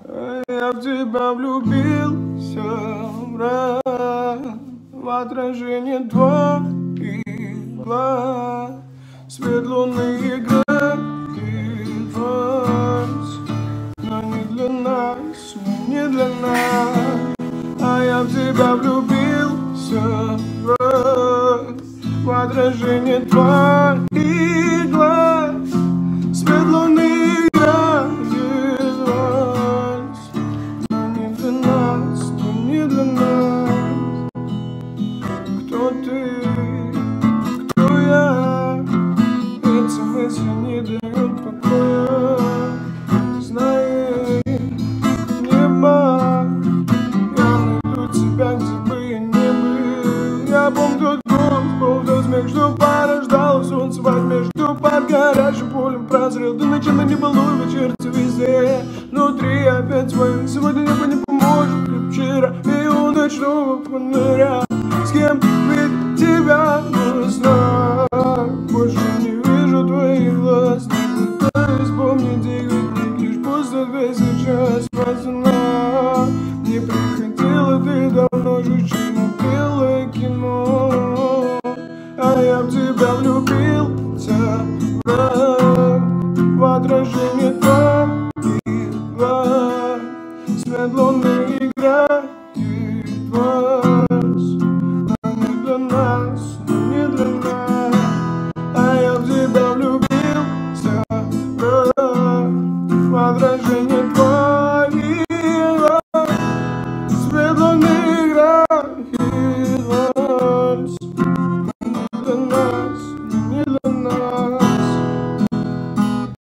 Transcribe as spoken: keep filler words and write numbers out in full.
Я в тебя влюбился, в отражение твоих глаз. Свет луны играет, но не для нас, не для нас. А я в тебя влюбился, в отражение твоих глаз. Свет луны играет, но не для нас, но не для нас. Кто ты, кто я? Эти мысли не дают покоя. Знай, небо, я найду тебя, где бы я не был. Я помню тот голос, помню смех, что порождало солнце во тьме, что под горячим полем прозрел. Ты ночами не балуй, вечерцы везде. Внутри опять твоим, сегодня небо не поможет, как вчера. И у ночного фонаря, с кем ведь тебя узнать. Больше не вижу твоих глаз, не пытаюсь вспомнить их, ведь лишь пустота сейчас важна. Не приходила ты давно, жучина белое кино. А я в тебя влюбился, в отражение твоих глаз. Свет луны